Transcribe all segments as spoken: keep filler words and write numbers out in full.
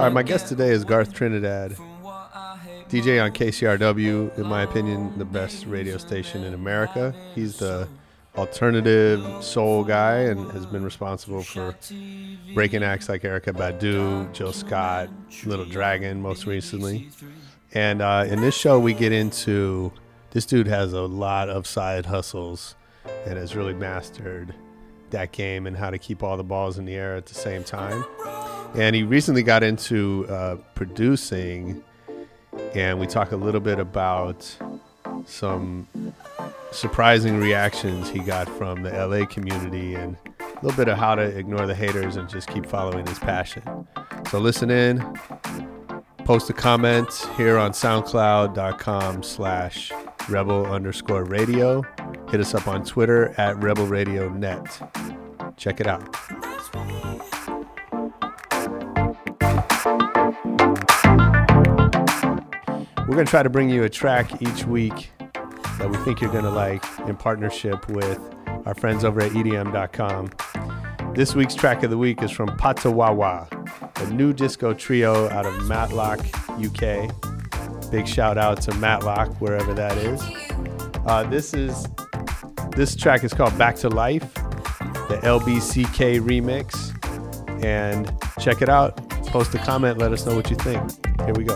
All right, my guest today is Garth Trinidad, D J on K C R W, in my opinion, the best radio station in America. He's the alternative soul guy and has been responsible for breaking acts like Erykah Badu, Jill Scott, Little Dragon most recently. And uh, in this show, we get into, this dude has a lot of side hustles and has really mastered that game and how to keep all the balls in the air at the same time. And he recently got into uh, producing, and we talk a little bit about some surprising reactions he got from the L A community and a little bit of how to ignore the haters and just keep following his passion. So listen in, post a comment here on soundcloud.com slash rebel underscore radio. Hit us up on Twitter at Rebel Radio Net. Check it out. We're going to try to bring you a track each week that we think you're going to like in partnership with our friends over at E D M dot com. This week's track of the week is from Patawawa, a new disco trio out of Matlock, U K. Big shout out to Matlock, wherever that is. Uh, this is this track is called Back to Life, the L B C K remix. And check it out. Post a comment. Let us know what you think. Here we go.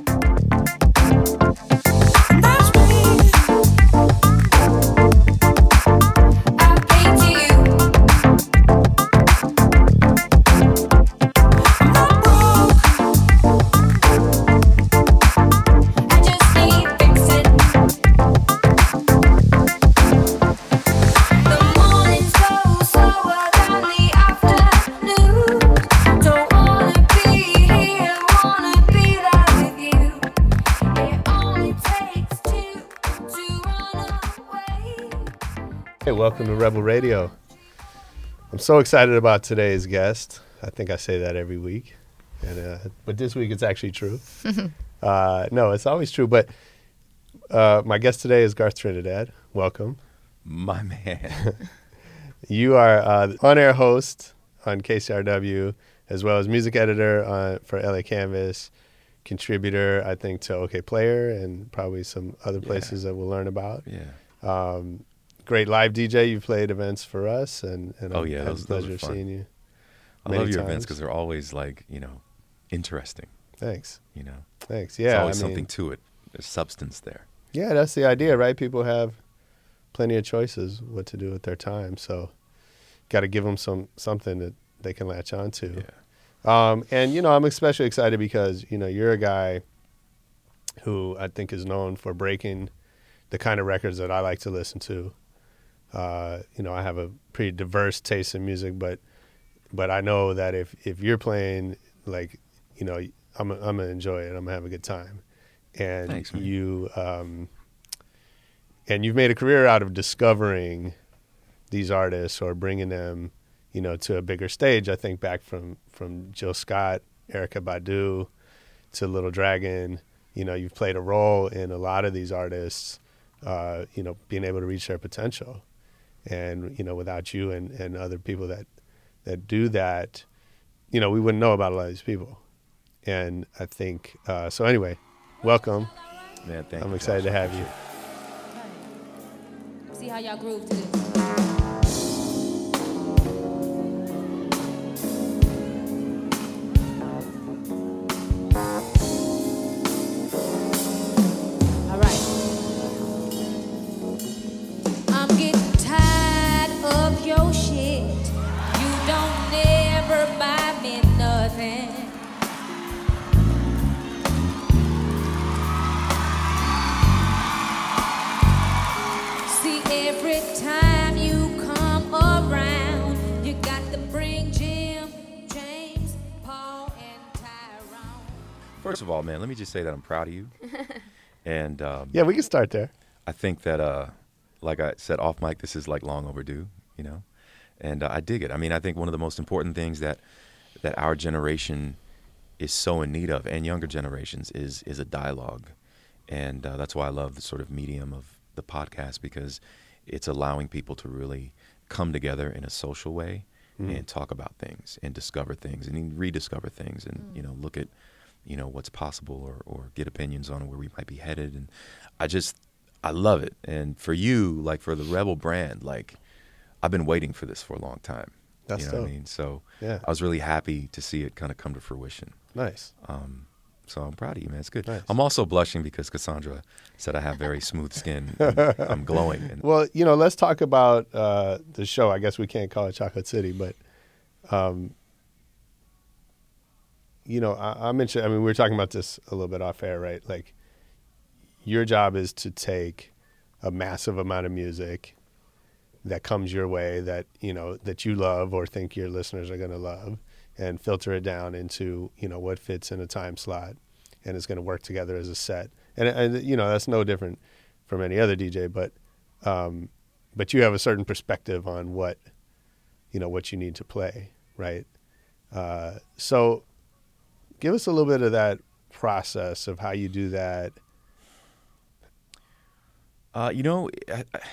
Welcome to Rebel Radio. I'm so excited about today's guest. I think I say that every week, and uh, but this week it's actually true. uh, no, it's always true. But uh, my guest today is Garth Trinidad. Welcome, my man. You are uh, on-air host on K C R W, as well as music editor on, for L A Canvas, contributor, I think, to OK Player and probably some other places yeah. that we'll learn about. Yeah. Um, Great live D J. You've played events for us, and, and oh yeah, I've had pleasure seeing you. I love your times. events because they're always like you know, interesting. Thanks. You know, thanks. Yeah, there's always I mean, something to it. There's substance there. Yeah, that's the idea, right? People have plenty of choices what to do with their time, so got to give them some something that they can latch on to. Yeah. Um, and you know, I'm especially excited because you know you're a guy who I think is known for breaking the kind of records that I like to listen to. Uh, you know, I have a pretty diverse taste in music, but but I know that if, if you're playing, like, you know, I'm I'm gonna enjoy it. I'm gonna have a good time. And Thanks, man. you um, and you've made a career out of discovering these artists or bringing them, you know, to a bigger stage. I think back from from Jill Scott, Erykah Badu, to Little Dragon. You know, you've played a role in a lot of these artists. Uh, you know, being able to reach their potential. And, you know, without you and, and other people that, that do that, you know, we wouldn't know about a lot of these people. And I think, uh, so anyway, welcome. Man, thank I'm you, excited Josh. to have you. See how y'all groove to this. First of all, man, let me just say that I'm proud of you. And um, yeah, we can start there. I think that, uh, like I said off mic, this is like long overdue, you know, and uh, I dig it. I mean, I think one of the most important things that that our generation is so in need of, and younger generations, is is a dialogue. And uh, that's why I love the sort of medium of the podcast, because it's allowing people to really come together in a social way mm-hmm. and talk about things and discover things and rediscover things and, mm. you know, look at, you know, what's possible or, or get opinions on where we might be headed. And I just, I love it. And for you, like for the Rebel brand, like I've been waiting for this for a long time. That's you know dope. what I mean? So yeah. I was really happy to see it kind of come to fruition. Nice. Um, so I'm proud of you, man. It's good. Nice. I'm also blushing because Cassandra said I have very smooth skin. And I'm glowing. And well, you know, let's talk about uh, the show. I guess we can't call it Chocolate City, but, um, you know, I, I mentioned, I mean, we were talking about this a little bit off air, right? Like, your job is to take a massive amount of music that comes your way that, you know, that you love or think your listeners are going to love and filter it down into, you know, what fits in a time slot and is going to work together as a set. And, and, you know, that's no different from any other D J, but, um, but you have a certain perspective on what, you know, what you need to play, right? Uh, so give us a little bit of that process of how you do that. Uh, you know, I, I,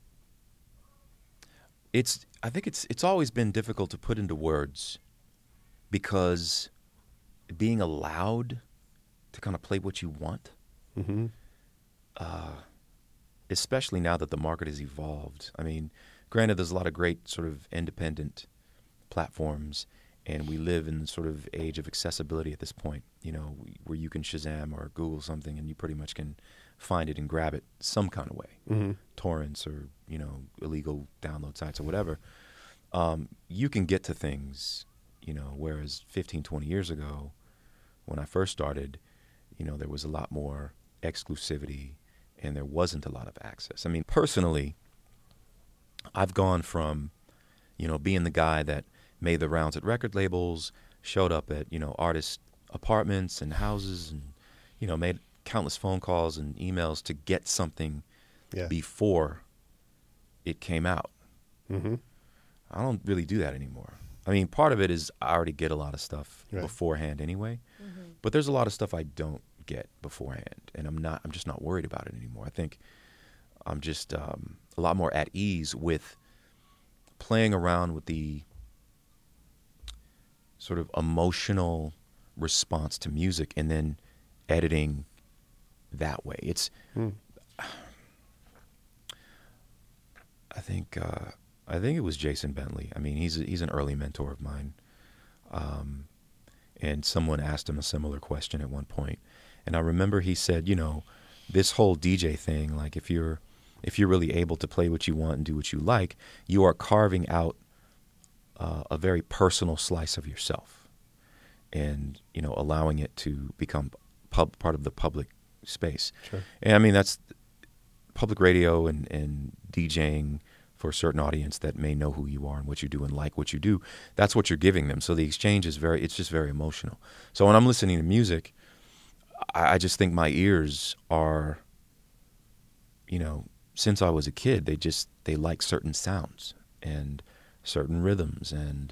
it's. I think it's. It's always been difficult to put into words, because being allowed to kind of play what you want, mm-hmm. uh, especially now that the market has evolved. I mean, granted, there's a lot of great sort of independent platforms, and we live in the sort of age of accessibility at this point. You know, where you can Shazam or Google something, and you pretty much can find it and grab it some kind of way, mm-hmm. torrents or, you know, illegal download sites or whatever. Um, you can get to things, you know, whereas fifteen, twenty years ago, when I first started, you know, there was a lot more exclusivity and there wasn't a lot of access. I mean, personally, I've gone from, you know, being the guy that made the rounds at record labels, showed up at, you know, artist apartments and houses and, you know, made countless phone calls and emails to get something yeah. before it came out. Mm-hmm. I don't really do that anymore. I mean, part of it is I already get a lot of stuff right. beforehand anyway, mm-hmm. but there's a lot of stuff I don't get beforehand, and I'm not. I'm just not worried about it anymore. I think I'm just um, a lot more at ease with playing around with the sort of emotional response to music and then editing that way. It's, mm. I think, uh, I think it was Jason Bentley. I mean, he's a, he's an early mentor of mine, um, and someone asked him a similar question at one point, and I remember he said, you know, this whole D J thing, like if you're if you're really able to play what you want and do what you like, you are carving out uh, a very personal slice of yourself, and you know, allowing it to become pub, part of the public space. Sure. And I mean, that's public radio and, and DJing for a certain audience that may know who you are and what you do and like what you do. That's what you're giving them. So the exchange is very, it's just very emotional. So when I'm listening to music, I, I just think my ears are, you know, since I was a kid, they just, they like certain sounds and certain rhythms and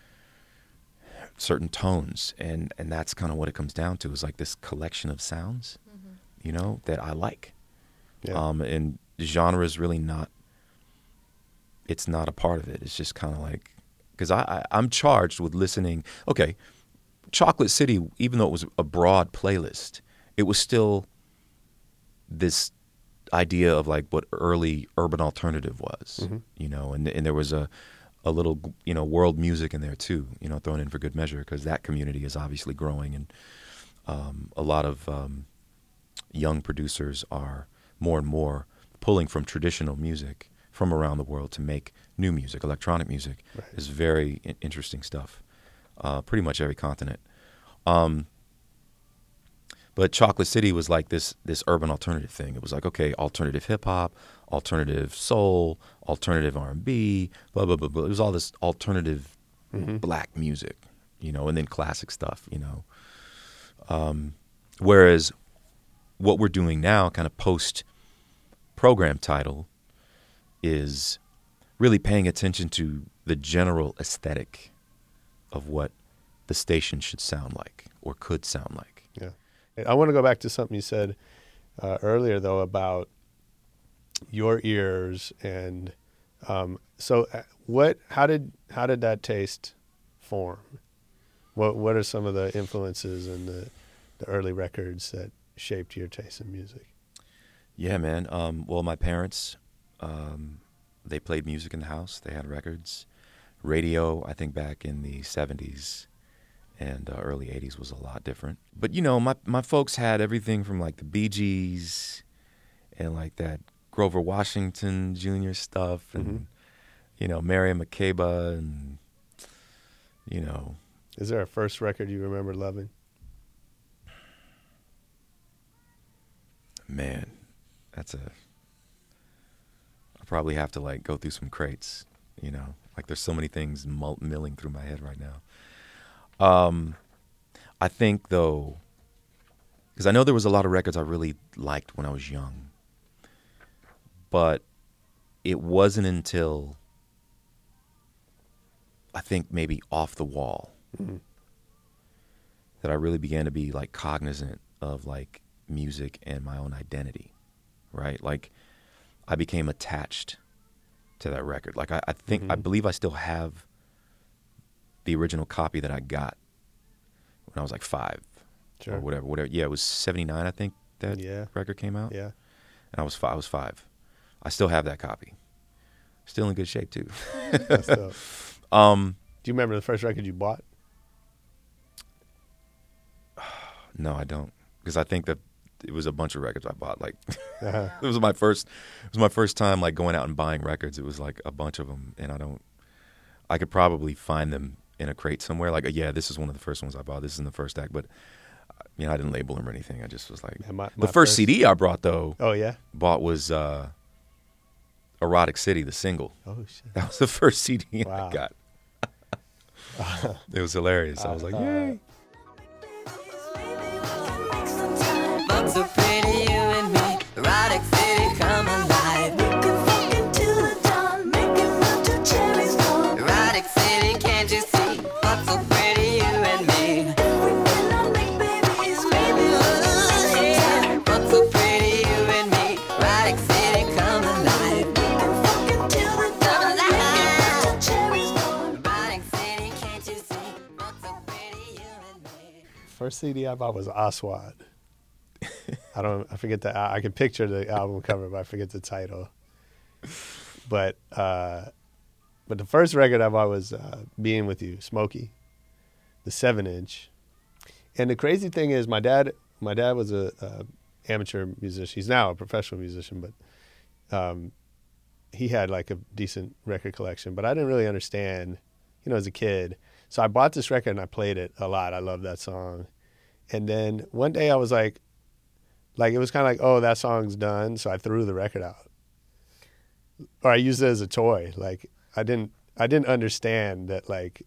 certain tones. And, and that's kind of what it comes down to, is like this collection of sounds, mm-hmm. you know, that I like. Yeah. Um, and genre is really not, it's not a part of it. It's just kind of like, because I, I, I'm charged with listening. Okay, Chocolate City, even though it was a broad playlist, it was still this idea of like what early urban alternative was, mm-hmm. you know, and and there was a, a little, you know, world music in there too, you know, thrown in for good measure, because that community is obviously growing, and um, a lot of um, young producers are more and more pulling from traditional music from around the world to make new music. Electronic music right. is very I- interesting stuff, uh, pretty much every continent. Um, but Chocolate City was like this this urban alternative thing. It was like, okay, alternative hip-hop, alternative soul, alternative R and B, blah, blah, blah, blah. It was all this alternative mm-hmm. black music, you know, and then classic stuff, you know. Um, whereas what we're doing now, kind of post-program title, is really paying attention to the general aesthetic of what the station should sound like or could sound like. Yeah. I want to go back to something you said uh, earlier, though, about your ears and Um, so, uh, what? How did how did that taste form? What What are some of the influences in the the early records that shaped your taste in music? Yeah, man. Um, well, my parents, um, they played music in the house. They had records, radio. I think back in the seventies and uh, early eighties was a lot different. But you know, my my folks had everything from like the Bee Gees and like that Grover Washington Junior stuff, and Mm-hmm. you know, Miriam Makeba, and you know. Is there a first record you remember loving? Man, that's a. I probably have to like go through some crates, you know. Like there's so many things mul- milling through my head right now. Um, I think though, because I know there was a lot of records I really liked when I was young, but it wasn't until I think maybe Off the Wall Mm-hmm. that I really began to be like cognizant of like music and my own identity, right? Like I became attached to that record. Like I, I think, Mm-hmm. I believe I still have the original copy that I got when I was like five Sure. or whatever, whatever. Yeah, it was seventy-nine, I think that Yeah. record came out. Yeah. And I was five, I was five. I still have that copy. Still in good shape too. That's dope. um, Do you remember the first record you bought? no, I don't. Because I think that it was a bunch of records I bought. Like Uh-huh. it was my first, it was my first time like going out and buying records. It was like a bunch of them, and I don't. I could probably find them in a crate somewhere. Like, yeah, this is one of the first ones I bought. This is in the first act, but you know, I didn't label them or anything. I just was like, Yeah, my- the my first, first- C D I brought though, Oh yeah. bought was uh, Erotic City, the single. Oh shit. That was the first C D Wow. I got. It was hilarious. I was like, Uh, yay. Look so pretty, you and me. Erotic city, come alive. We can fuck into the dawn, making love to cherries gone. Erotic city, can't you see? Look so pretty, you and me. We cannot make babies, maybe ooh, yeah. Look so pretty, you and me. Erotic city, come alive. We can fuck into the dawn, making love to cherries gone. Erotic city, can't you see? Look so pretty, you and me. First C D I bought was Aswad. I don't. I forget the. I can picture the album cover, but I forget the title. But uh, but the first record I bought was uh, "Being with You," Smokey, the seven inch. And the crazy thing is, my dad. My dad was a, a amateur musician. He's now a professional musician, but um, he had like a decent record collection. But I didn't really understand, you know, as a kid. So I bought this record and I played it a lot. I love that song. And then one day I was like, like it was kind of like, oh, that song's done. So I threw the record out, or I used it as a toy. Like I didn't, I didn't understand that. Like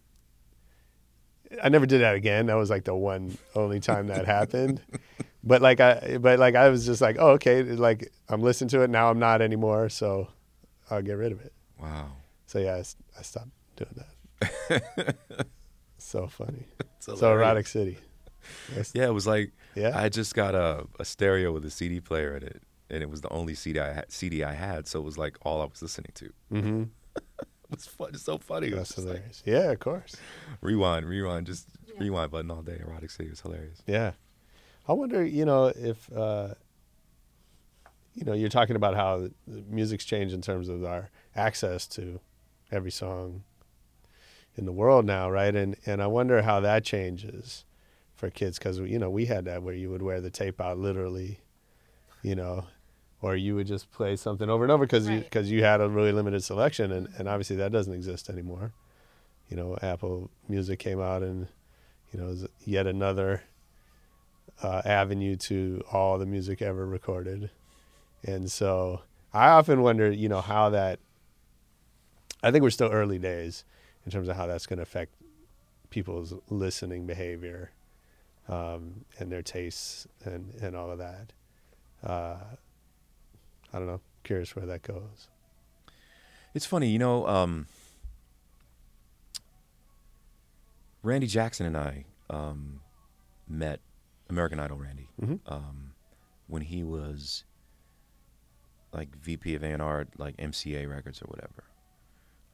I never did that again. That was like the one only time that happened. But like I, but like I was just like, oh, okay. Like I'm listening to it now. I'm not anymore. So I'll get rid of it. Wow. So yeah, I, s- I stopped doing that. So funny. It's So hilarious. Erotic City. Yes. Yeah, it was like Yeah. I just got a, a stereo with a C D player in it, and it was the only C D I had, C D I had, so it was like all I was listening to. Mm-hmm. It was fun. It's so funny. It was That's just like, hilarious. Yeah, of course. rewind, rewind, just rewind button all day. Erotic City was hilarious. Yeah. I wonder, you know, if, uh, you know, you're talking about how the music's changed in terms of our access to every song in the world now, right? And and I wonder how that changes for kids because, you know, we had that where you would wear the tape out literally, you know, or you would just play something over and over because you, Right. because you had a really limited selection. And, and obviously that doesn't exist anymore. You know, Apple Music came out and, you know, is yet another uh, avenue to all the music ever recorded. And so I often wonder, you know, how that, I think we're still early days in terms of how that's going to affect people's listening behavior um, and their tastes and, and all of that. Uh, I don't know. Curious where that goes. It's funny, you know, um, Randy Jackson and I um, met American Idol Randy Mhm. um, when he was like V P of A and R, like M C A Records or whatever.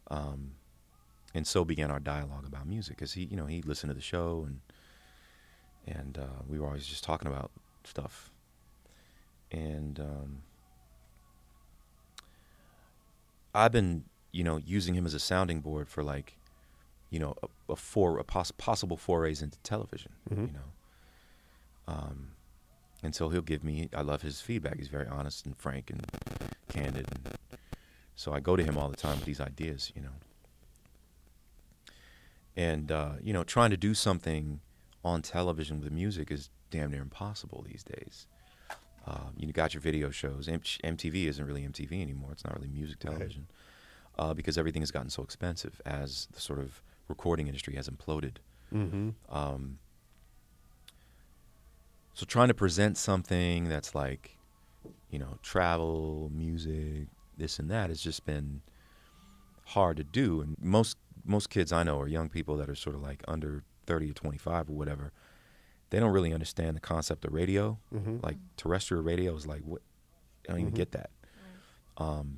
Um, and so began our dialogue about music, because he, you know, he listened to the show, and and uh, we were always just talking about stuff. And um, I've been, you know, using him as a sounding board for, like, you know, a, a for a poss- possible forays into television. Mm-hmm. You know, um, and so he'll give me. I love his feedback. He's very honest and frank and candid. And so I go to him all the time with these ideas. You know. And, uh, you know, trying to do something on television with music is damn near impossible these days. Uh, you got your video shows. M T V isn't really M T V anymore. It's not really music television. Right. Uh, because everything has gotten so expensive as the sort of recording industry has imploded. Mm-hmm. Um, so trying to present something that's like, you know, travel, music, this and that has just been hard to do. And most most kids I know are young people that are sort of like under thirty or twenty-five or whatever. They don't really understand the concept of radio. Mm-hmm. Like terrestrial radio is like, what? I don't even Mm-hmm. get that. Right. Um,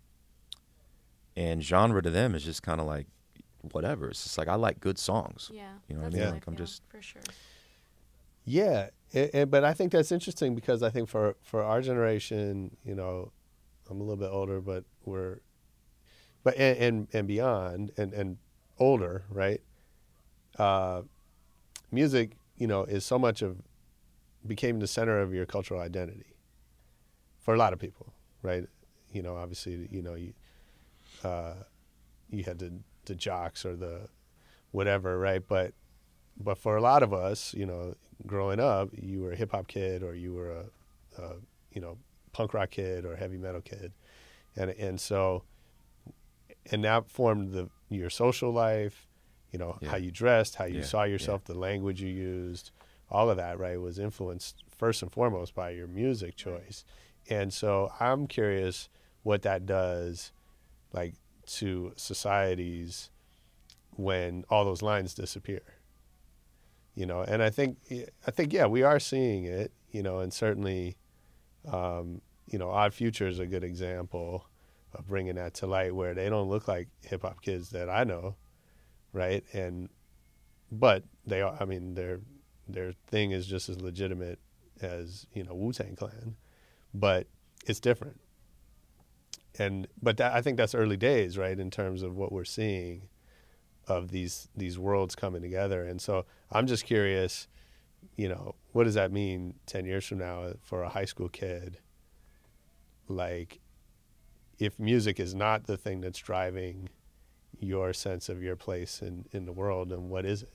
and genre to them is just kind of like whatever. It's just like, I like good songs. Yeah. You know what I that's mean? how Like I'm feel, just for sure. Yeah, it, it, but I think that's interesting, because I think for, for our generation, you know, I'm a little bit older, but we're, but and and, and beyond, and, and older, right? Uh, music, you know, is so much of, became the center of your cultural identity for a lot of people, right? You know, obviously, you know, you uh, you had the the jocks or the whatever, right? But but for a lot of us, you know, growing up, you were a hip hop kid, or you were a, a you know, punk rock kid or heavy metal kid, and and so and that formed the your social life, you know, Yeah. how you dressed, how you Yeah, saw yourself, the language you used, all of that, right, was influenced first and foremost by your music choice. And so I'm curious what that does, like, to societies when all those lines disappear. You know, and I think, I think, yeah, we are seeing it, you know, and certainly, um, you know, Odd Future is a good example of bringing that to light, where they don't look like hip hop kids that I know, right? And, but they are, I mean, their, their thing is just as legitimate as, you know, Wu-Tang Clan, but it's different. And, but that, I think that's early days, right, in terms of what we're seeing of these these worlds coming together. And so I'm just curious, you know, what does that mean ten years from now for a high school kid? Like, if music is not the thing that's driving your sense of your place in, in the world, then what is it?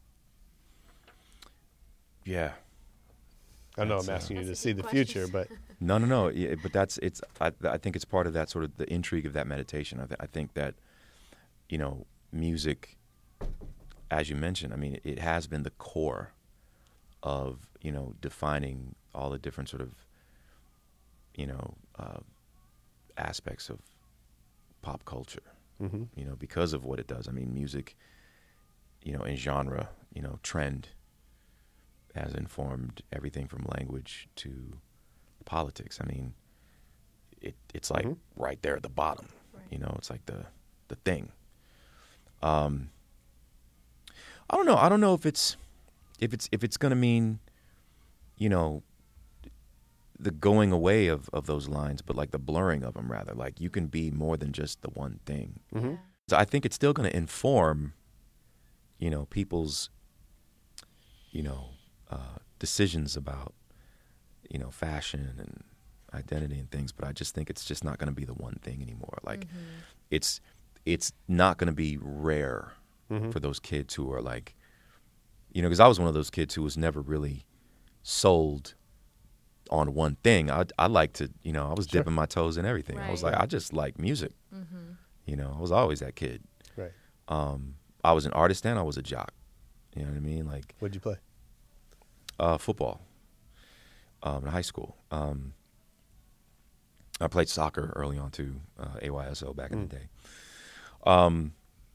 yeah. I know That's, I'm uh, asking you to That's a see good the future, question. but No, no, no. Yeah, but that's it's. I, I think it's part of that sort of the intrigue of that meditation. I, th- I think that, you know, music, as you mentioned, I mean, it, it has been the core of, you know, defining all the different sort of, you know, uh, aspects of pop culture. mm-hmm. You know, because of what it does. I mean, music, you know, in genre, you know, trend has informed everything from language to politics. I mean, it it's like Mhm. right there at the bottom. Right. You know, it's like the the thing. Um, I don't know. I don't know if it's if it's if it's gonna mean, you know, the going away of, of those lines, but like the blurring of them rather. Like you can be more than just the one thing. Mm-hmm. Yeah. So I think it's still going to inform, you know, people's, you know, uh, decisions about, you know, fashion and identity and things. But I just think it's just not going to be the one thing anymore. Like, Mhm. it's it's not going to be rare Mm-hmm. for those kids who are like, you know, because I was one of those kids who was never really sold on one thing. I I like to, you know, I was Sure. dipping my toes in everything. I was Right. like, I just like music. Mhm. You know, I was always that kid. Right. Um, I was an artist and I was a jock. You know what I mean? Like What'd you play? uh, football um, in high school. Um, I played soccer early on too, uh, A Y S O back in Mm. the day. Um,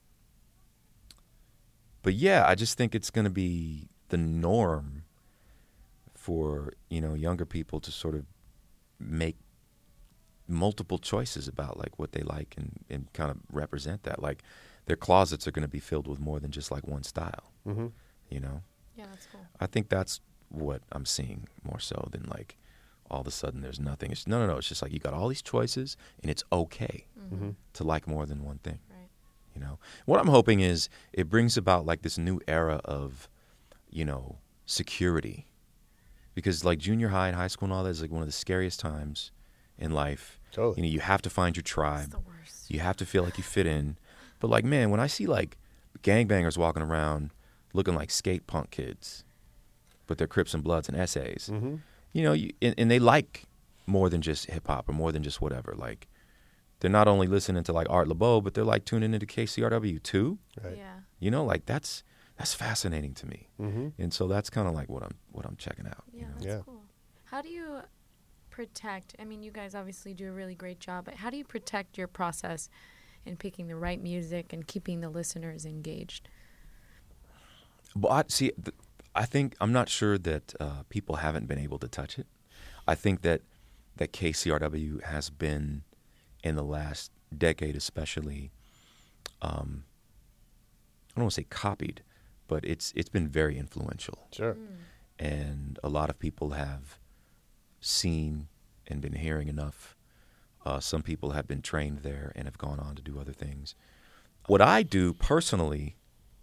but yeah, I just think it's going to be the norm for, you know, younger people to sort of make multiple choices about like what they like and, and kind of represent that. Like their closets are going to be filled with more than just like one style, Mm-hmm. you know? Yeah, that's cool. I think that's what I'm seeing more so than like all of a sudden there's nothing. It's, no, no, no. It's just like you got all these choices and it's okay Mm-hmm. to like more than one thing. Right. You know, what I'm hoping is it brings about like this new era of, you know, security, because like junior high and high school and all that is like one of the scariest times in life. Totally. You know, you have to find your It's tribe. the worst. You have to feel like you fit in. But like, man, when I see like gangbangers walking around looking like skate punk kids, but they're Crips and Bloods and essays, Mm-hmm. you know, you, and, and they like more than just hip hop or more than just whatever. Like, they're not only listening to like Art LeBeau, but they're like tuning into K C R W too. Right. Yeah. You know, like that's that's fascinating to me, Mm-hmm. and so that's kind of like what I'm what I'm checking out. Yeah, You know? that's Yeah. cool. How do you protect? I mean, you guys obviously do a really great job, but how do you protect your process in picking the right music and keeping the listeners engaged? But I, see, th- I think I'm not sure that uh, people haven't been able to touch it. I think that that K C R W has been, in the last decade especially, um, I don't want to say copied, but it's it's been very influential. Sure. And a lot of people have seen and been hearing enough. Uh, some people have been trained there and have gone on to do other things. What I do personally,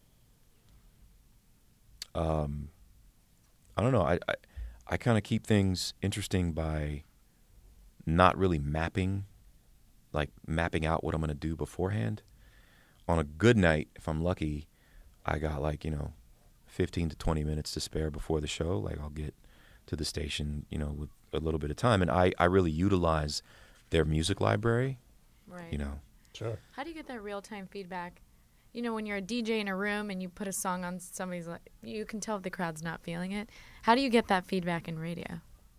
um, I don't know. I I, I kind of keep things interesting by not really mapping, like mapping out what I'm going to do beforehand. On a good night, if I'm lucky, I got like, you know, fifteen to twenty minutes to spare before the show. Like I'll get to the station, you know, with a little bit of time. And I, I really utilize their music library, Right. you know. Sure. How do you get that real-time feedback? You know, when you're a D J in a room and you put a song on, somebody's like, you can tell if the crowd's not feeling it. How do you get that feedback in radio?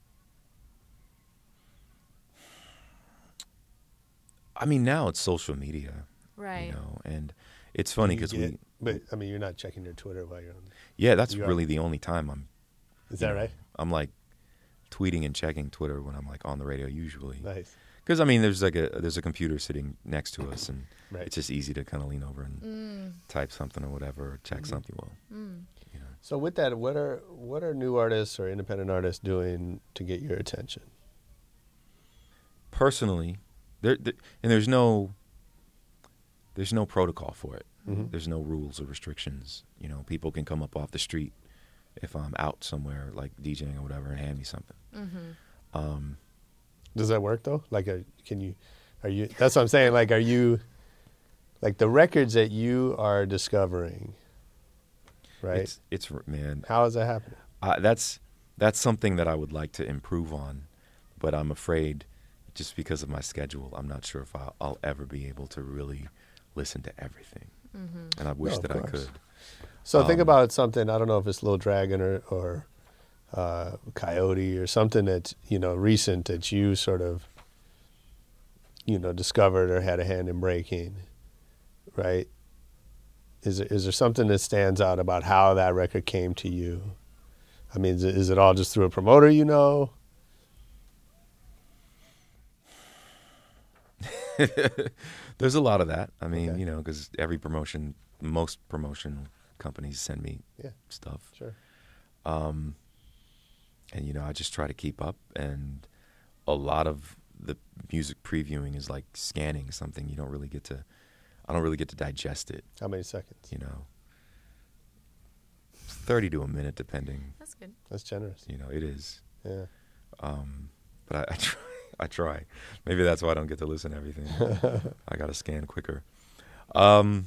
I mean, now it's social media, Right. you know, and it's funny You because get- we, But I mean, you're not checking your Twitter while you're on. yeah, that's you are- really the only time I'm, Is you that know, right? I'm like tweeting and checking Twitter when I'm like on the radio usually. Nice. Because I mean, there's like a there's a computer sitting next to us, and Right. it's just easy to kind of lean over and Mm. type something or whatever, or check Mhm. something. Well, Mm. you know, So with that, what are what are new artists or independent artists doing to get your attention? personally, there, there and there's no there's no protocol for it. Mhm. There's no rules or restrictions. You know, people can come up off the street if I'm out somewhere like DJing or whatever and hand me something. Mm-hmm. Um, Does that work though? Like, uh, can you? Are you? That's what I'm saying. Like, are you? Like the records that you are discovering, right? It's it's man, How is that happening? I, that's that's something that I would like to improve on, but I'm afraid, just because of my schedule, I'm not sure if I'll, I'll ever be able to really listen to everything. Mm-hmm. And I wish No, of that I course. could. So think Um, about something. I don't know if it's Lil Dragon or or uh, Coyote or something that's you know recent that you sort of you know discovered or had a hand in breaking, right? Is there, is there something that stands out about how that record came to you? I mean, is it, is it all just through a promoter you know? There's a lot of that. I mean, Okay. you know, because every promotion, most promotion companies send me Yeah. stuff. Sure. Um, and, you know, I just try to keep up. And a lot of the music previewing is like scanning something. You don't really get to, I don't really get to digest it, How many seconds? you know. thirty to a minute, depending. That's good. That's generous. You know, it is. Yeah. Um, but I, I try. I try. Maybe that's why I don't get to listen to everything. I got to scan quicker. Um,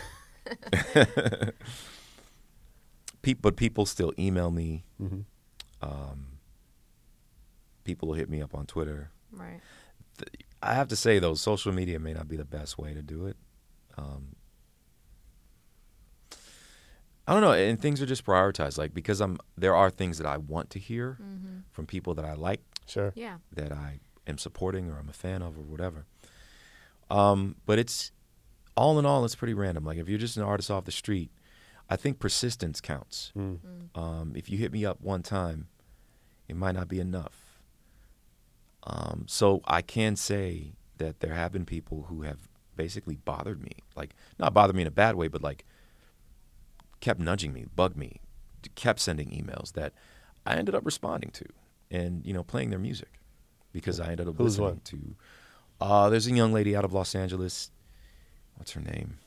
pe- but people still email me. hmm Um, people will hit me up on Twitter. Right. I have to say, though, social media may not be the best way to do it. Um, I don't know, and things are just prioritized. Like because I'm, there are things that I want to hear Mm-hmm. from people that I like, Sure. Yeah. that I am supporting or I'm a fan of or whatever. Um, but it's all in all, it's pretty random. Like if you're just an artist off the street, I think persistence counts. Mm. Mm. Um, if you hit me up one time, it might not be enough. Um, so I can say that there have been people who have basically bothered me, like not bothered me in a bad way, but like kept nudging me, bugged me, kept sending emails that I ended up responding to, and you know, playing their music because I ended up Who's listening one? to. Uh, there's a young lady out of Los Angeles. What's her name?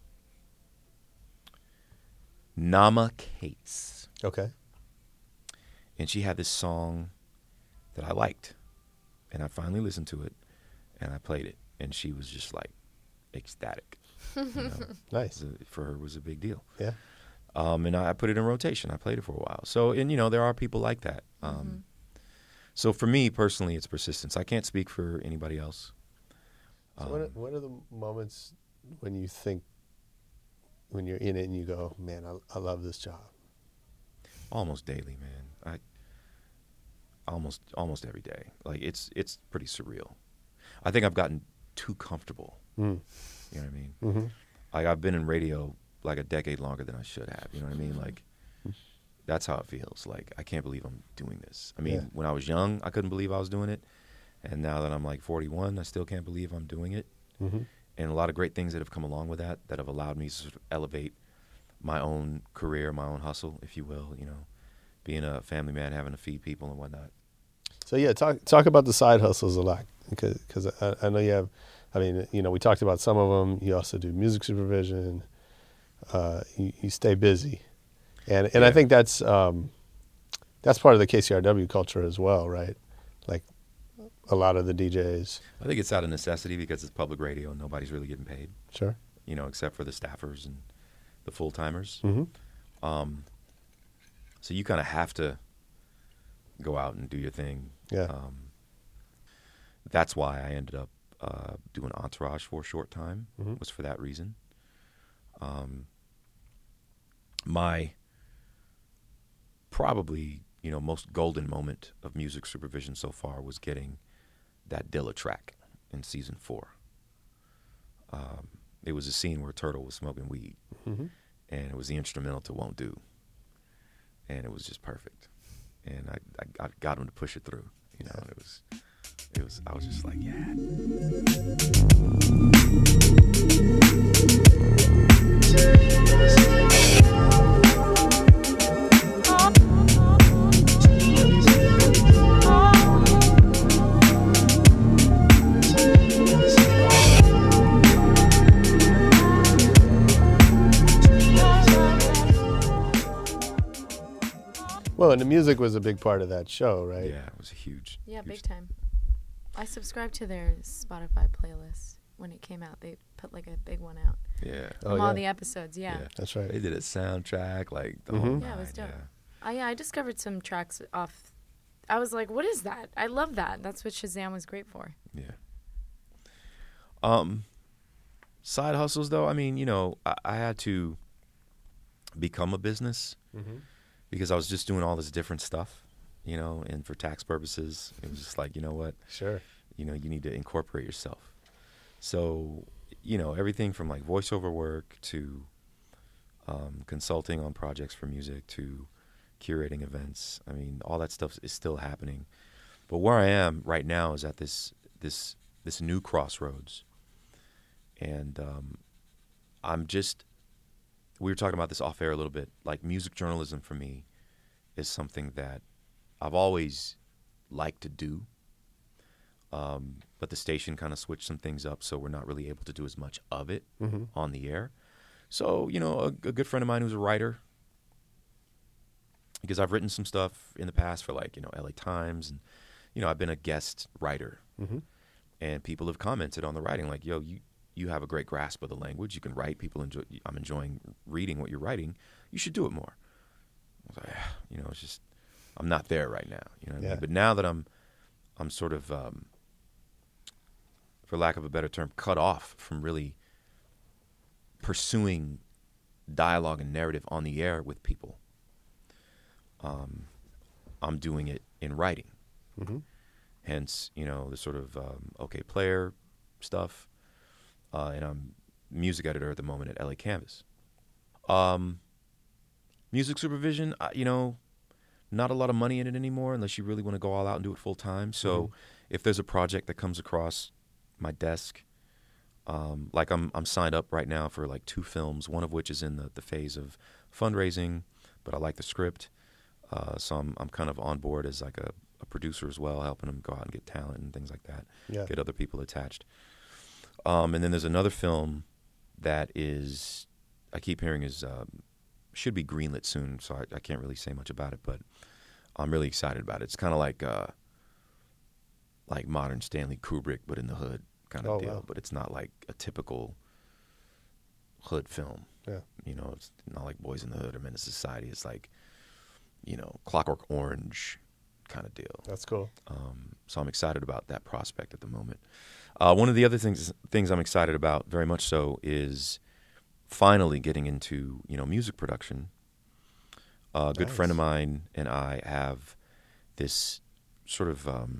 Nama Case. Okay. And she had this song that I liked. And I finally listened to it, and I played it. And she was just like ecstatic. You know? Nice. It was a- for her, it was a big deal. Yeah. Um, and I, I put it in rotation. I played it for a while. So, and you know, there are people like that. Um, Mm-hmm. So for me personally, it's persistence. I can't speak for anybody else. So what, are, Um, what are the moments when you think, when you're in it and you go, man, I, I love this job? Almost daily, man. I almost almost every day. Like it's it's pretty surreal. I think I've gotten too comfortable. Mm. You know what I mean? Mm-hmm. Like I've been in radio like a decade longer than I should have. You know what I mean? Like that's how it feels. Like I can't believe I'm doing this. I mean, Yeah. when I was young, I couldn't believe I was doing it, and now that I'm like forty-one, I still can't believe I'm doing it. Mm-hmm. And a lot of great things that have come along with that that have allowed me to sort of elevate my own career, my own hustle, if you will. You know, being a family man, having to feed people and whatnot. So yeah, talk talk about the side hustles a lot, because because I, I know you have. I mean, you know, we talked about some of them. You also do music supervision. Uh, you, you stay busy, and and I Yeah. think that's um, that's part of the K C R W culture as well, right? Like a lot of the D Js. I think it's out of necessity because it's public radio and nobody's really getting paid, Sure. you know, except for the staffers and the full timers. Mm-hmm. Um, so you kind of have to go out and do your thing. Yeah. Um, that's why I ended up uh, doing Entourage for a short time. Mhm. Was for that reason. Um, my probably you know most golden moment of music supervision so far was getting that Dilla track in season four. Um, it was a scene where Turtle was smoking weed, Mm-hmm. and it was the instrumental to "Won't Do," and it was just perfect. And I, I, I got him to push it through, you know. And it was, it was. I was just like, yeah. Well, and the music was a big part of that show, right? Yeah, it was a huge. Yeah, huge big time. I subscribed to their Spotify playlist when it came out. They put like a big one out Yeah. Oh, from yeah. all the episodes. Yeah. Yeah. That's right. They did a soundtrack, like the Mhm. whole Yeah, it was nine, dope. yeah. I, yeah, I discovered some tracks off. I was like, what is that? I love that. That's what Shazam was great for. Yeah. Um, side hustles, though. I mean, you know, I, I had to become a business Mm-hmm. because I was just doing all this different stuff, you know, and for tax purposes, it was just like, you know what, Sure. you know, you need to incorporate yourself. So, you know, everything from like voiceover work to um, consulting on projects for music to curating events. I mean, all that stuff is still happening. But where I am right now is at this this this new crossroads, and um, I'm just. We were talking about this off air a little bit. Like music journalism for me is something that I've always liked to do. Um, but the station kind of switched some things up, so we're not really able to do as much of it Mm-hmm. on the air. So, you know, a, a good friend of mine who's a writer, because I've written some stuff in the past for like, you know, L A Times, and, you know, I've been a guest writer, Mm-hmm. and people have commented on the writing like, yo, you, you have a great grasp of the language. You can write. People enjoy, I'm enjoying reading what you're writing. You should do it more. I was like, ah, you know, it's just, I'm not there right now. You know what I Yeah. mean? But now that I'm, I'm sort of, um, for lack of a better term, cut off from really pursuing dialogue and narrative on the air with people. Um, I'm doing it in writing. Mm-hmm. Hence, you know, the sort of um, OK Player stuff. Uh, and I'm music editor at the moment at L A Canvas. Um, music supervision, uh, you know, not a lot of money in it anymore unless you really want to go all out and do it full time. So if there's a project that comes across my desk, um, like I'm I'm signed up right now for like two films, one of which is in the, the phase of fundraising, but I like the script, uh, so I'm I'm kind of on board as like a, a producer as well, helping them go out and get talent and things like that, Yeah. get other people attached. Um, and then there's another film that is, I keep hearing is um, should be greenlit soon, so I, I can't really say much about it, but I'm really excited about it. It's kind of like uh, like modern Stanley Kubrick, but in the hood kind of Oh, deal. wow. But it's not like a typical hood film. Yeah. You know, it's not like Boys in the Hood or Menace to Society. It's like, you know, Clockwork Orange kind of deal. That's cool. Um, so I'm excited about that prospect at the moment. Uh, one of the other things things I'm excited about, very much so, is finally getting into, you know, music production. Uh, a good Nice. friend of mine and I have this sort of um,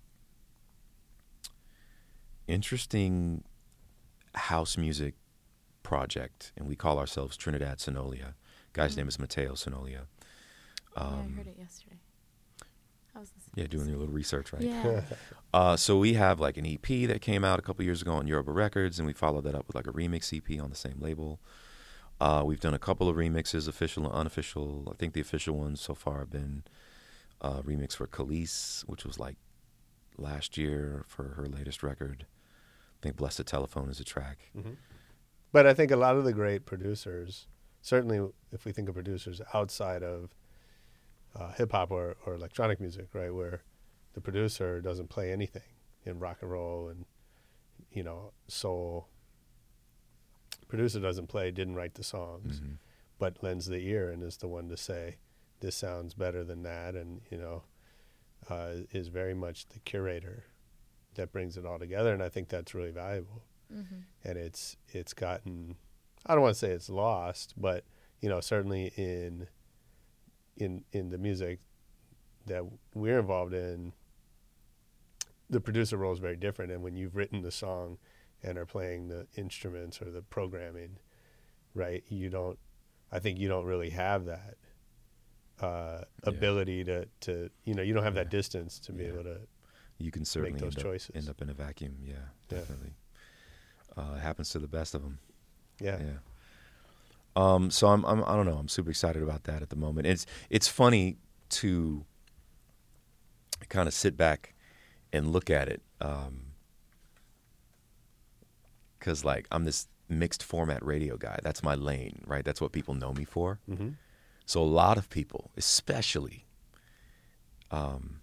interesting house music project, and we call ourselves Trinidad Sonolia. Guy's name is Mateo Sonolia. yeah, I Um, heard it yesterday. I was listening. yeah, doing your little research, right? Yeah. Uh, so we have like an E P that came out a couple years ago on Yoruba Records, and we followed that up with like a remix E P on the same label. Uh, we've done a couple of remixes, official and unofficial. I think the official ones so far have been a remix for Khalees, which was like last year for her latest record. I think Blessed Telephone is a track. Mm-hmm. But I think a lot of the great producers, certainly if we think of producers outside of uh, hip hop or, or electronic music, right, where the producer doesn't play anything in rock and roll and, you know, soul. Producer doesn't play, didn't write the songs, Mhm. but lends the ear and is the one to say, this sounds better than that, and, you know, uh, is very much the curator that brings it all together. And I think that's really valuable. Mm-hmm. And it's it's gotten, I don't want to say it's lost, but, you know, certainly in in in the music that we're involved in, the producer role is very different. And when you've written the song and are playing the instruments or the programming, right, you don't, I think you don't really have that uh, Yeah. ability to, to, you know, you don't have that Yeah. distance to be Yeah. able to, You can certainly those end up, choices. end up in a vacuum. Yeah, Yeah. definitely. Uh, it happens to the best of them. yeah. Yeah. Um, so I'm, I'm, I don't know. I'm super excited about that at the moment. It's, it's funny to kind of sit back and look at it. Um, cause like I'm this mixed format radio guy. That's my lane, right? That's what people know me for. Mm-hmm. So a lot of people, especially, um,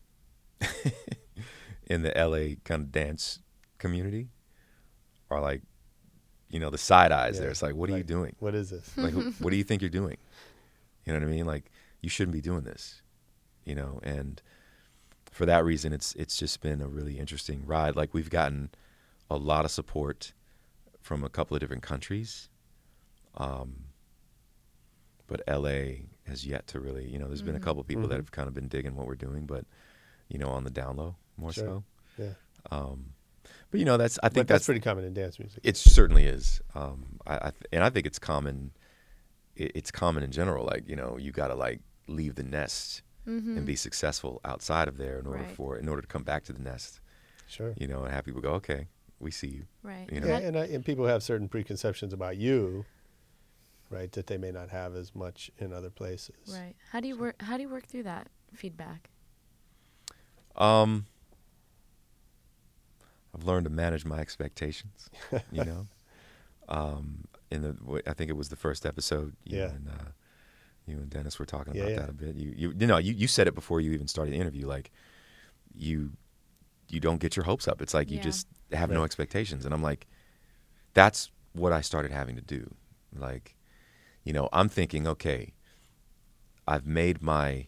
in the L A kind of dance community, are like, you know, the side eyes Yeah. there. It's like, what are you Like, doing? What is this? Like, wh- what do you think you're doing? You know what I mean? Like, you shouldn't be doing this, you know? And for that reason, it's it's just been a really interesting ride. Like, we've gotten a lot of support from a couple of different countries. Um, but L A has yet to really, you know, there's been a Mhm. couple of people that Mhm. have kind of been digging what we're doing, but, you know, on the down low more Sure. so. Yeah. Um, but, you know, that's, I think But that's, that's pretty common in dance music. it certainly is. Um, I, I th- and I think it's common. It, it's common in general. Like, you know, you got to like leave the nest Mm-hmm. and be successful outside of there in order Right. for in order to come back to the nest. Sure. You know, and have people go, okay, we see you. Right. you know. Yeah, and, I, and people have certain preconceptions about you, right, that they may not have as much in other places. Right. How do you work? How do you work through that feedback? Um, I've learned to manage my expectations. You know, um, in the w- I think it was the first episode. You Yeah. And, uh, you and Dennis were talking Yeah, about yeah. that a bit. You, you, you know, you, you said it before you even started the interview. Like, you, you don't get your hopes up. It's like you Yeah. just have no Right. expectations. And I'm like, that's what I started having to do. Like, you know, I'm thinking, okay, I've made my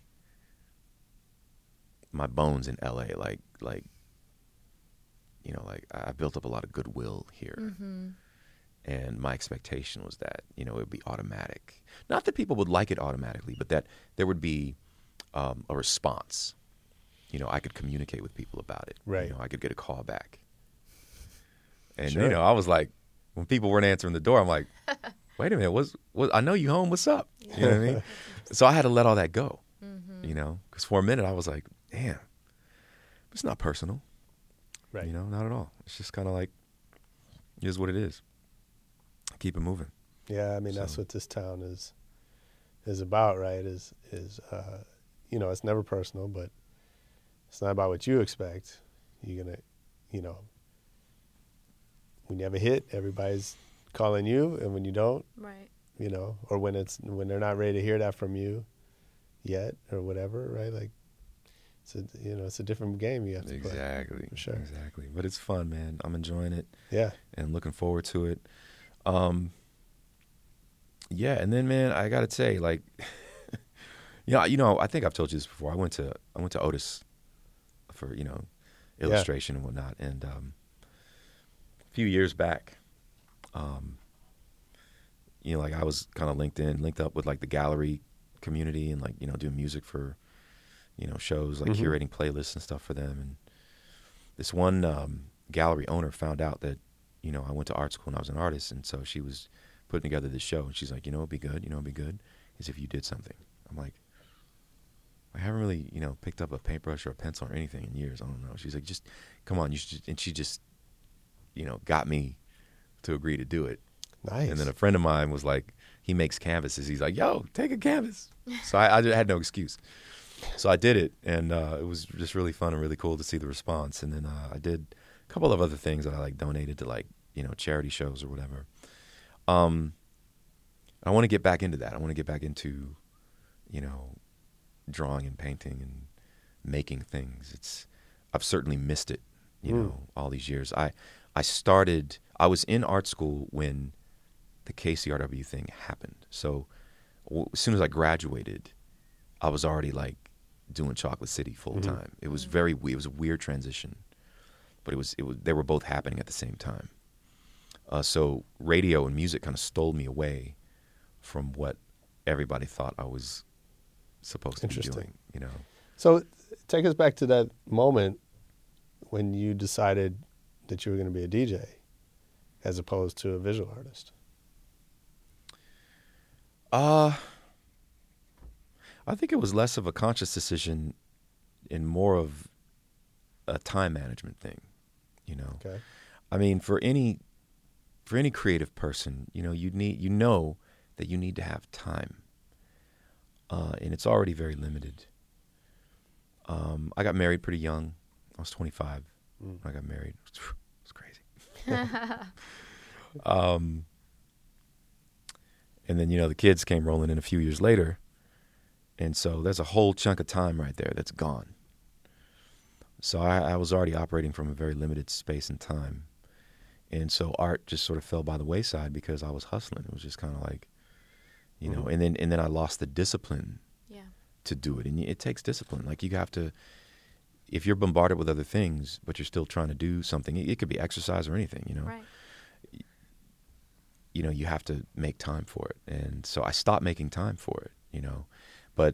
my bones in L A. Like, like, you know, like I I built up a lot of goodwill here. Mm-hmm. And my expectation was that, you know, it would be automatic. Not that people would like it automatically, but that there would be um, a response. You know, I could communicate with people about it. Right. You know, I could get a call back. And, Sure. you know, I was like, when people weren't answering the door, I'm like, wait a minute, what's, what, I know you home, what's up? You know what I mean? So I had to let all that go, Mm-hmm. you know, because for a minute I was like, damn, it's not personal. Right. You know, not at all. It's just kind of like, it is what it is. Keep it moving. Yeah, I mean, that's So- what this town is is about, right? Is, is uh, you know, it's never personal, but it's not about what you expect. You're going to, you know, when you have a hit, everybody's calling you, and when you don't, Right. you know, or when it's when they're not ready to hear that from you yet or whatever, right? Like, it's a, you know, it's a different game you have to play. Exactly. For sure. Exactly. But it's fun, man. I'm enjoying it Yeah. and looking forward to it. Um, yeah, and then man, I gotta say, like, you know, you know, I think I've told you this before. I went to I went to Otis for you know illustration and whatnot, and um, a few years back, um, you know, like I was kind of linked in, linked up with like the gallery community, and like you know doing music for you know shows, like Mhm. curating playlists and stuff for them. And this one um, gallery owner found out that you know I went to art school and I was an artist, and so she was putting together this show, and she's like, you know, it'd be good, you know, it'd be good, is if you did something. I'm like, I haven't really, you know, picked up a paintbrush or a pencil or anything in years. I don't know. She's like, just come on, you should. And she just, you know, got me to agree to do it. Nice. And then a friend of mine was like, he makes canvases. He's like, yo, take a canvas. So I, I just had no excuse. So I did it, and uh, it was just really fun and really cool to see the response. And then uh, I did a couple of other things that I like donated to like you know charity shows or whatever. Um, I want to get back into that. I want to get back into, you know, drawing and painting and making things. It's I've certainly missed it, you Mm. know, all these years. I I started. I was in art school when the K C R W thing happened. So w- as soon as I graduated, I was already like doing Chocolate City full time. It was very we- it was a weird transition, but it was it was they were both happening at the same time. Uh, so radio and music kind of stole me away from what everybody thought I was supposed to be Interesting. doing. You know, So take us back to that moment when you decided that you were going to be a D J as opposed to a visual artist. uh, I think it was less of a conscious decision and more of a time management thing. You know, Okay. I mean, for any for any creative person, you know, you need you know that you need to have time, uh, and it's already very limited. Um, I got married pretty young. I was twenty-five Mm. when I got married. It's crazy. um, and then you know the kids came rolling in a few years later, and so there's a whole chunk of time right there that's gone. So I, I was already operating from a very limited space and time. And so art just sort of fell by the wayside because I was hustling. It was just kind of like, you know, Mhm. and then and then I lost the discipline Yeah. to do it. And it takes discipline. Like you have to, if you're bombarded with other things, but you're still trying to do something, it, it could be exercise or anything, you know, Right. you know, you have to make time for it. And so I stopped making time for it, you know, but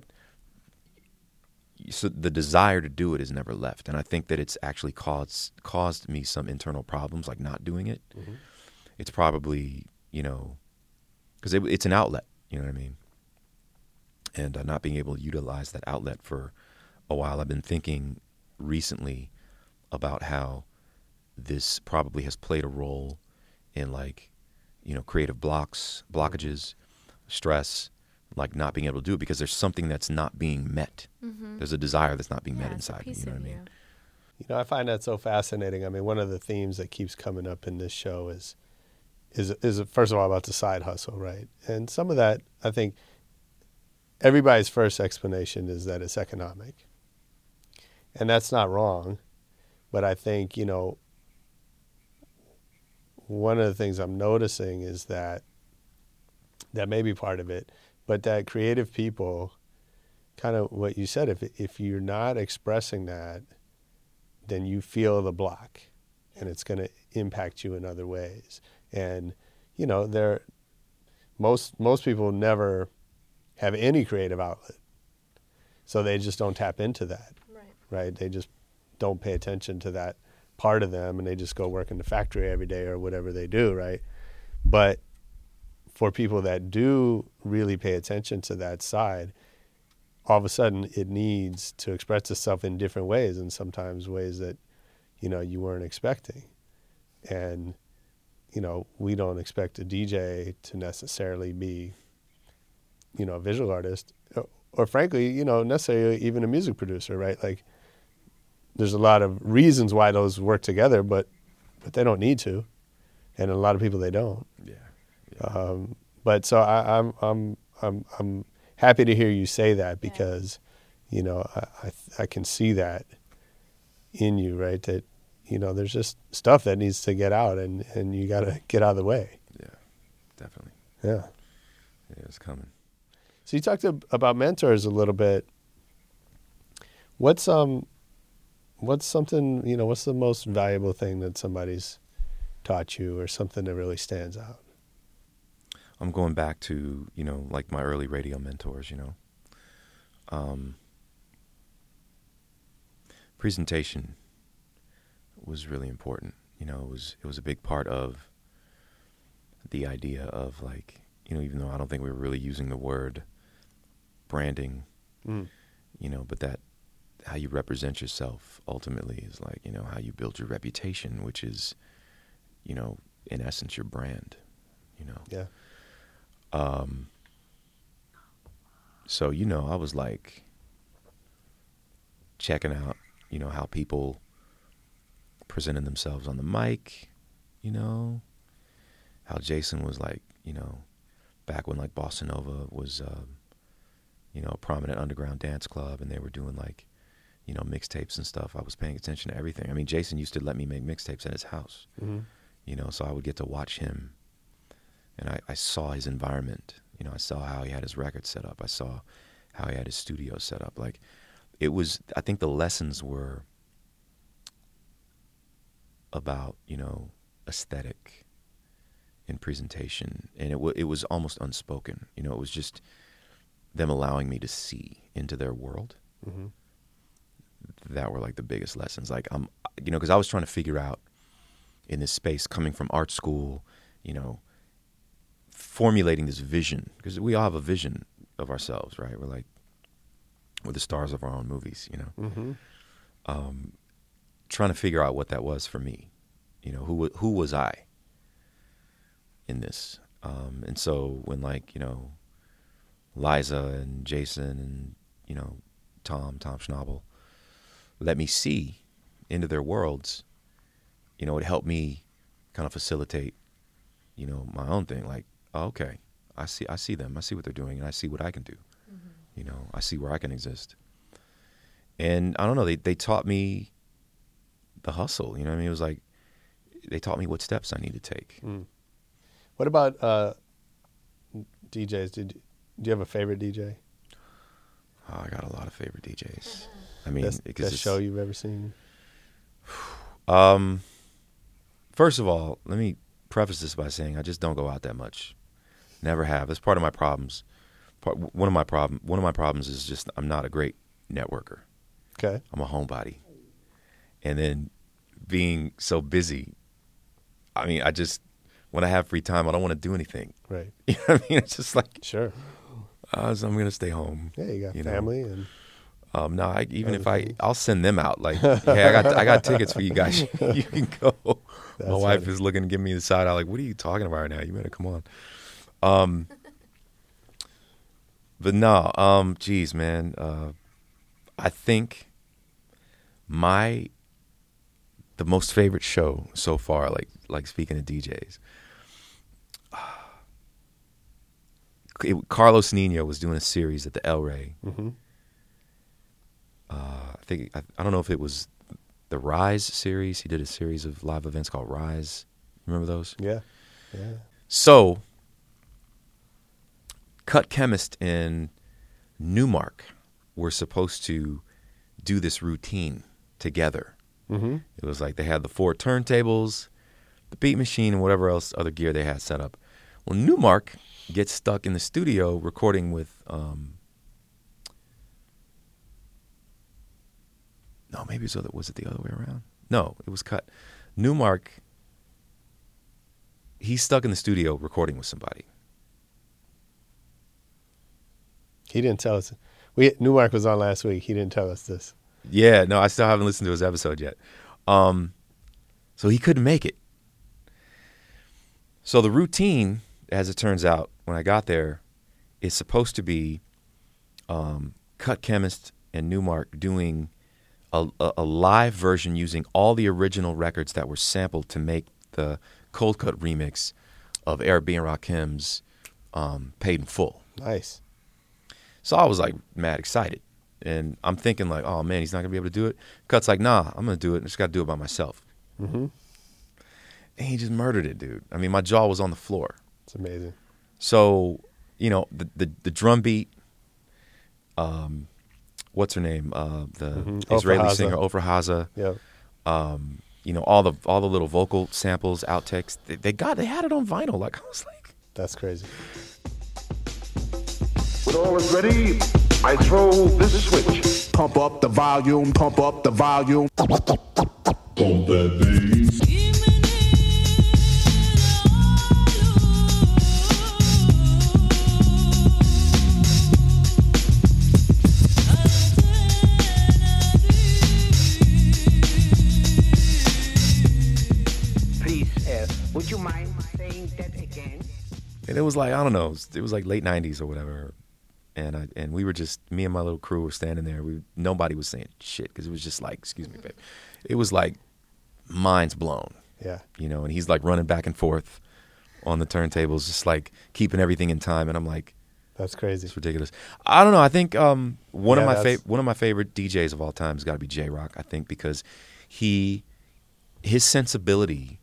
so the desire to do it is never left. And I think that it's actually caused caused me some internal problems, like not doing it. Mhm. It's probably, you know, because it, it's an outlet, you know what I mean? And uh, not being able to utilize that outlet for a while. I've been thinking recently about how this probably has played a role in like, you know, creative blocks, blockages, stress, like not being able to do it because there's something that's not being met. Mm-hmm. There's a desire that's not being yeah, met it's a inside me. piece You know of what I mean? you. You know, I find that so fascinating. I mean, one of the themes that keeps coming up in this show is, is, is first of all about the side hustle, right? And some of that, I think, everybody's first explanation is that it's economic, and that's not wrong. But I think you know, one of the things I'm noticing is that that may be part of it, but that creative people, kind of what you said, if if you're not expressing that, then you feel the block, and it's going to impact you in other ways. And you know, there most most people never have any creative outlet, so they just don't tap into that, Right. right? They just don't pay attention to that part of them, and they just go work in the factory every day or whatever they do, right? But for people that do really pay attention to that side, all of a sudden it needs to express itself in different ways, and sometimes ways that, you know, you weren't expecting. And, you know, we don't expect a D J to necessarily be, you know, a visual artist or, or frankly, you know, necessarily even a music producer, right? Like, there's a lot of reasons why those work together, but but they don't need to, and a lot of people they don't. Yeah. yeah. Um, but so I, I'm I'm I'm I'm happy to hear you say that because, you know, I I, I can see that in you, right? That, you know, there's just stuff that needs to get out, and, and you got to get out of the way. Yeah, definitely. Yeah. Yeah, it's coming. So you talked ab- about mentors a little bit. What's um, what's something, you know, what's the most valuable thing that somebody's taught you, or something that really stands out? I'm going back to, you know, like my early radio mentors, you know. Um, presentation was really important. You know, it was it was a big part of the idea of, like, you know, even though I don't think we were really using the word branding, Mm. you know, but that how you represent yourself ultimately is, like, you know, how you build your reputation, which is, you know, in essence, your brand, you know. Yeah. Um, so, you know, I was like checking out, you know, how people presented themselves on the mic, you know, how Jason was like, you know, back when like Bossa Nova was, uh, you know, a prominent underground dance club, and they were doing like, you know, mixtapes and stuff. I was paying attention to everything. I mean, Jason used to let me make mixtapes at his house, Mm-hmm. you know, so I would get to watch him, and I, I saw his environment. You know, I saw how he had his record set up. I saw how he had his studio set up. Like, it was, I think the lessons were about, you know, aesthetic and presentation, and it, w- it was almost unspoken. You know, it was just them allowing me to see into their world. Mm-hmm. That were like the biggest lessons. Like, I'm, you know, because I was trying to figure out in this space, coming from art school, you know, formulating this vision, because we all have a vision of ourselves, right? We're like, we're the stars of our own movies, you know. Mm-hmm. Um, trying to figure out what that was for me, you know, who who was I in this? Um, and so when, like, you know, Liza and Jason and, you know, Tom, Tom Schnabel let me see into their worlds, you know, it helped me kind of facilitate, you know, my own thing. Like, oh, okay, I see, I see them, I see what they're doing, and I see what I can do. Mm-hmm. You know, I see where I can exist. And I don't know, they they taught me the hustle. You know what I mean? It was like they taught me what steps I need to take. Mm. What about uh, D Js? Did do you have a favorite D J? Oh, I got a lot of favorite D Js. I mean, Best, because best show you've ever seen? Um, first of all, let me preface this by saying I just don't go out that much. Never have. That's part of my problems. Part, one of my problem. One of my problems is just I'm not a great networker. Okay. I'm a homebody, and then being so busy, I mean, I just when I have free time, I don't want to do anything. Right. You know what I mean? It's just like, Sure. uh, so I'm gonna stay home. Yeah, you got you know? family and. Um, no, I, even if I, Everything. I'll send them out. Like, hey, I got, I got tickets for you guys. You can go. That's My wife funny. is looking to give me the side eye. Like, what are you talking about right now? You better come on. Um, but no, um, geez, man. Uh, I think my the most favorite show so far, like, like speaking of D Js, it, Carlos Nino was doing a series at the El Rey. Mm-hmm. Uh, I think I, I don't know if it was the Rise series. He did a series of live events called Rise. Remember those? Yeah. Yeah. So, Cut Chemist and Newmark were supposed to do this routine together. Mm-hmm. It was like they had the four turntables, the beat machine, and whatever else other gear they had set up. Well, Newmark gets stuck in the studio recording with. Um, No, maybe it was, was it the other way around? No, it was Cut. Newmark, he's stuck in the studio recording with somebody. He didn't tell us. We Newmark was on last week. He didn't tell us this. Yeah, no, I still haven't listened to his episode yet. Um, so he couldn't make it. So the routine, as it turns out, when I got there, is supposed to be um, Cut Chemist and Newmark doing a, a, a live version using all the original records that were sampled to make the Cold Cut remix of Eric B. and Rakim's um, Paid in Full. Nice. So I was like mad excited. And I'm thinking like, oh man, he's not going to be able to do it. Cut's like, nah, I'm going to do it. I just got to do it by myself. Mm-hmm. And he just murdered it, dude. I mean, my jaw was on the floor. It's amazing. So, you know, the the, the drum beat, um, what's her name? Uh, the Mm-hmm. Israeli Ofra Haza. singer, Ofra Haza. Yeah. Um, you know, all the all the little vocal samples, outtakes. They, they got, they had it on vinyl. Like, I was like, That's crazy. When all is ready, I throw this switch. Pump up the volume, pump up the volume. Pump that bass. Please, uh, would you mind saying that again? and it was like, I don't know, it was, it was like late nineties or whatever. And I and we were just, me and my little crew were standing there. We nobody was saying shit because it was just like, excuse me, babe. It was like minds blown, Yeah. you know. And he's like running back and forth on the turntables, just like keeping everything in time. And I'm like, That's crazy. it's ridiculous. I don't know. I think um, one Yeah, of my that's- fav- one of my favorite D Js of all time has got to be J Rock. I think because he his sensibility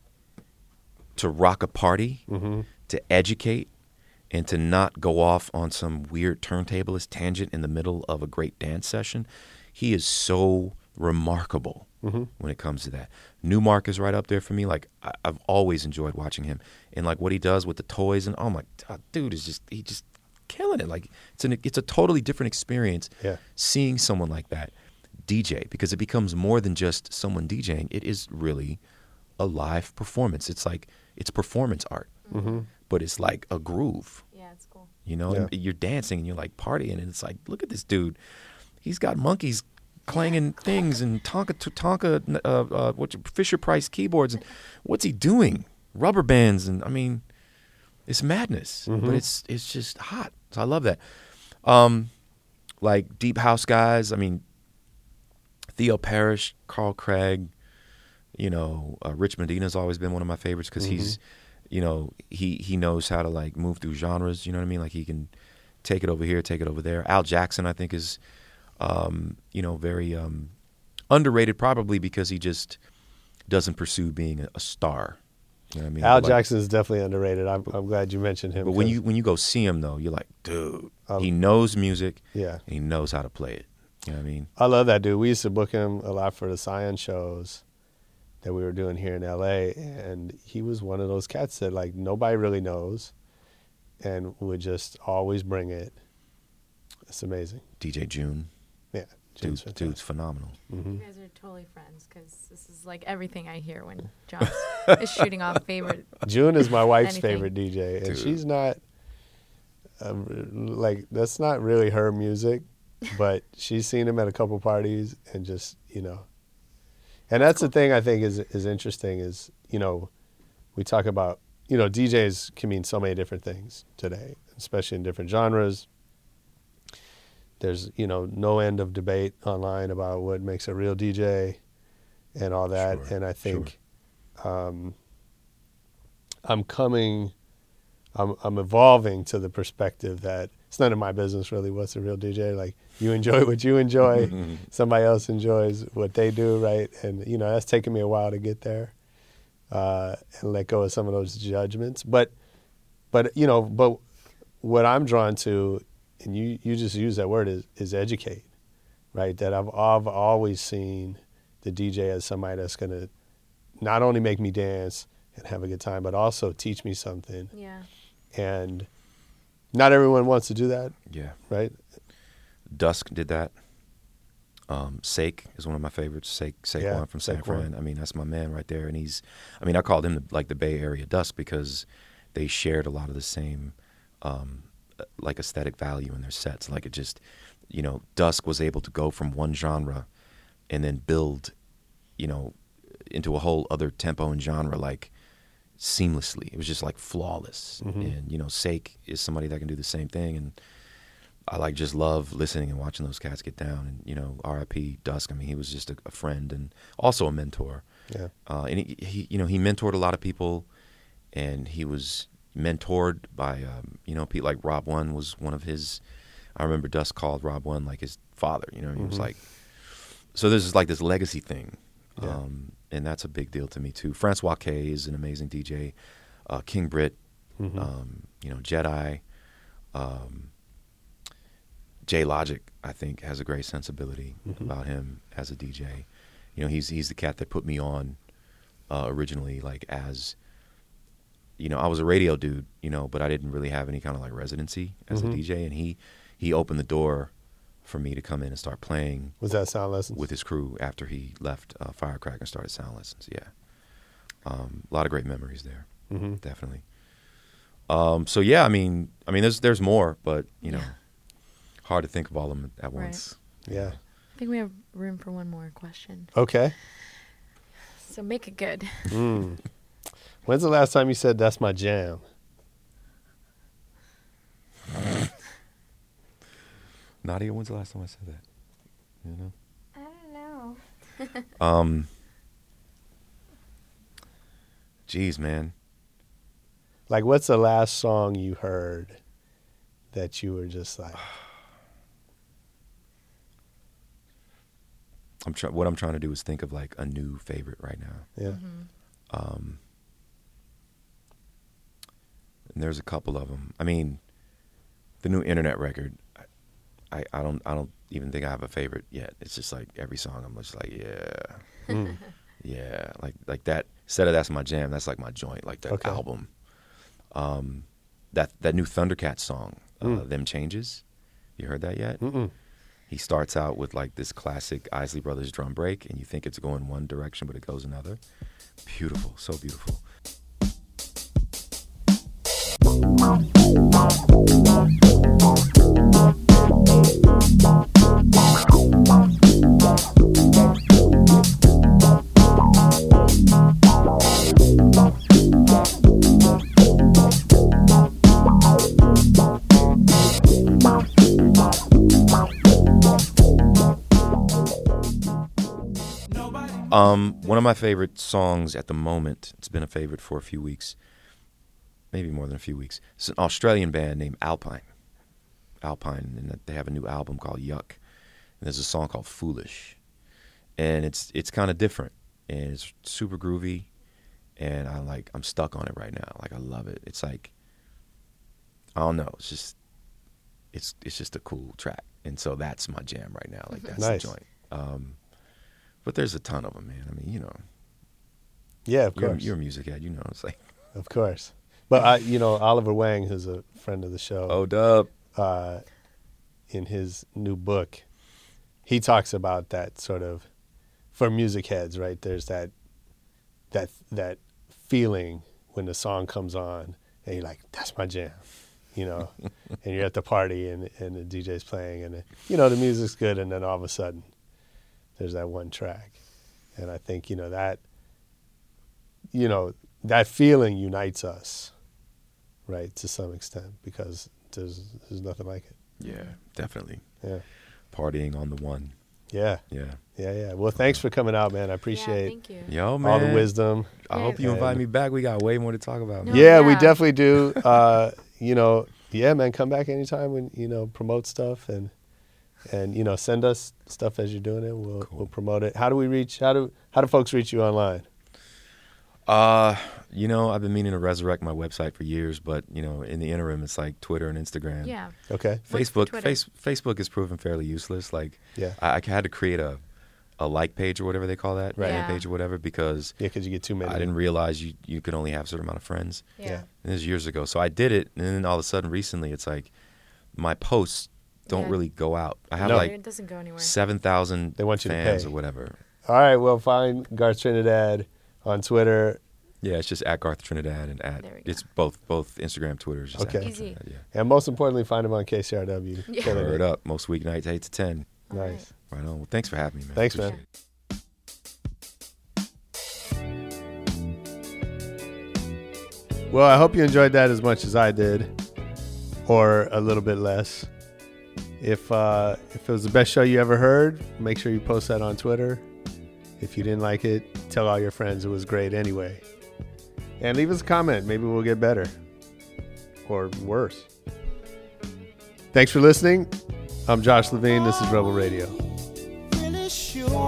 to rock a party, Mm-hmm. to educate, and to not go off on some weird turntablist tangent in the middle of a great dance session, he is so remarkable Mm-hmm. when it comes to that. Newmark is right up there for me. Like I, I've always enjoyed watching him and like what he does with the toys and oh my God, dude is just he just killing it. Like it's an it's a totally different experience Yeah. seeing someone like that D J because it becomes more than just someone DJing. It is really a live performance. It's like it's performance art, Mm-hmm. but it's like a groove. Yeah, it's cool. You know, Yeah. and you're dancing and you're like partying, and it's like, look at this dude. He's got monkeys clanging things and Tonka Tonka uh, uh, what Fisher Price keyboards, and what's he doing? Rubber bands, and I mean, it's madness, Mhm. but it's it's just hot. So I love that. Um, like deep house guys. I mean, Theo Parrish, Carl Craig. You know, uh, Rich Medina's always been one of my favorites because he's, you know, he he knows how to like move through genres. You know what I mean? Like he can take it over here, take it over there. Al Jackson, I think, is, um, you know, very um, underrated, probably because he just doesn't pursue being a, a star. You know what I mean? Al Like- Jackson is definitely underrated. I'm, I'm glad you mentioned him. But when 'cause- you when you go see him though, you're like, dude, Um, he knows music. yeah, And he knows how to play it. You know what I mean? I love that dude. We used to book him a lot for the Scion shows that we were doing here in L A, and he was one of those cats that like nobody really knows, and would just always bring it. It's amazing. D J June, Yeah, dude's, dude's phenomenal. hmm You guys are totally friends because this is like everything I hear when John's is shooting off favorite. June is my wife's Anything. favorite D J, and Dude. she's not um, like that's not really her music, but she's seen him at a couple parties and just you know, and that's the thing I think is is interesting is you know, we talk about you know D Js can mean so many different things today, especially in different genres. There's you know no end of debate online about what makes a real D J and all that, Sure, and I think. Um, I'm coming, I'm I'm evolving to the perspective that it's none of my business really what's a real D J. Like you enjoy what you enjoy, somebody else enjoys what they do, right? And you know that's taken me a while to get there, uh, and let go of some of those judgments. But, but you know, but what I'm drawn to, and you you just use that word is is educate, right? That I've I've always seen the D J as somebody that's gonna not only make me dance and have a good time, but also teach me something. Yeah. And not everyone wants to do that, Yeah. right? Dusk did that. Um, Sake is one of my favorites. Sake, Saquon Yeah, from San Saquon. Fran. I mean, that's my man right there. And he's, I mean, I called him the, like the Bay Area Dusk because they shared a lot of the same, um, like aesthetic value in their sets. Like it just, you know, Dusk was able to go from one genre and then build, you know, into a whole other tempo and genre like seamlessly. It was just like flawless. Mhm. And you know, Sake is somebody that can do the same thing, and I like just love listening and watching those cats get down. And you know, R I P Dusk. I mean, he was just a, a friend and also a mentor. Yeah. Uh, and he, he, you know, he mentored a lot of people, and he was mentored by, um, you know, people like Rob One was one of his. I remember Dusk called Rob One like his father. You know, he Mhm. was like. So there's like this legacy thing, Yeah. um, and that's a big deal to me too. Francois K is an amazing D J. Uh, King Britt, Mhm. um, you know, Jedi. Um, J Logic, I think, has a great sensibility Mhm. about him as a D J. You know, he's he's the cat that put me on uh, originally, like as, you know, I was a radio dude, you know, but I didn't really have any kind of like residency as Mhm. a D J, and he he opened the door for me to come in and start playing Was that Sound Lessons? with his crew after he left uh, Firecracker and started Sound Lessons. Yeah, um, a lot of great memories there, hmm definitely. Um, so yeah, I mean, I mean, there's there's more, but you know, Yeah. hard to think of all of them at Right. once. Yeah. I think we have room for one more question. Okay. So make it good. Mm. When's the last time you said that's my jam? Nadia, when's the last time I said that? You know. I don't know. Um. Geez, man. Like, what's the last song you heard that you were just like, I'm trying. What I'm trying to do is think of like a new favorite right now. yeah, Mhm. Um. And there's a couple of them. I mean, the new Internet record. I, I don't I don't even think I have a favorite yet. It's just like every song I'm just like yeah, mm, yeah, like like that. Instead of that's my jam, that's like my joint, like that Okay. album. Um, that that new Thundercat song, uh, Mm. Them Changes. You heard that yet? mm-mm. He starts out with like this classic Isley Brothers drum break, and you think it's going one direction, but it goes another. Beautiful, so beautiful. Um, one of my favorite songs at the moment, it's been a favorite for a few weeks, maybe more than a few weeks. It's an Australian band named Alpine. Alpine, and they have a new album called Yuck. And there's a song called Foolish. And it's it's kind of different, and it's super groovy, and I like I'm stuck on it right now. Like I love it. It's like I don't know, it's just it's it's just a cool track. And so that's my jam right now. Like that's Nice. the joint. Um But there's a ton of them, man. I mean, you know, Yeah, of you're, course, you're a music head, you know. It's like, of course. But I, you know, Oliver Wang, who's a friend of the show, oh, dub. uh, in his new book, he talks about that sort of for music heads, right? There's that that that feeling when the song comes on, and you're like, "That's my jam," you know. And you're at the party, and and the D J's playing, and you know the music's good, and then all of a sudden, there's that one track, and I think you know that, you know, that feeling unites us, right, to some extent, because there's there's nothing like it. Yeah, definitely. Yeah, Partying on the one. yeah, Yeah. yeah, yeah. Well, thanks for coming out, man. I Yeah, appreciate thank you. Yo, man. all the wisdom. I Yeah. hope you invite And- me back. We got way more to talk about, man. No, Yeah, we yeah. definitely do. Uh, you know, yeah, man, come back anytime when you know promote stuff and and you know send us stuff as you're doing it. We'll Cool. we'll promote it. How do we reach? How do how do folks reach you online? Uh, you know, I've been meaning to resurrect my website for years, but, you know, in the interim, it's like Twitter and Instagram. Yeah. Okay. What's Facebook, Twitter? face, Facebook has proven fairly useless. Like, Yeah. I, I had to create a, a like page or whatever they call that, Right. fan Yeah. page or whatever, because Yeah, because you get too many. I didn't realize you, you could only have a certain amount of friends. Yeah. Yeah. And this is years ago. So I did it, and then all of a sudden, recently, it's like my posts don't Yeah. really go out. I have No. like it doesn't go anywhere. seven thousand They want you to fans pay. or whatever. All right. Well, find Garth Trinidad on Twitter. Yeah, it's just at Garth Trinidad and at There we go. it's both both Instagram, Twitter. Is just Okay. at Garth Easy. Trinidad, yeah. And most importantly, find him on K C R W. Yeah. Killing Word it. up. Most weeknights, eight to ten. All right. Nice. Right on. Well, thanks for having me, man. Thanks, Appreciate man. it. Well, I hope you enjoyed that as much as I did, or a little bit less. If uh, if it was the best show you ever heard, make sure you post that on Twitter. If you didn't like it, tell all your friends it was great anyway. And leave us a comment. Maybe we'll get better. Or worse. Thanks for listening. I'm Josh Levine. This is Rebel Radio. Really sure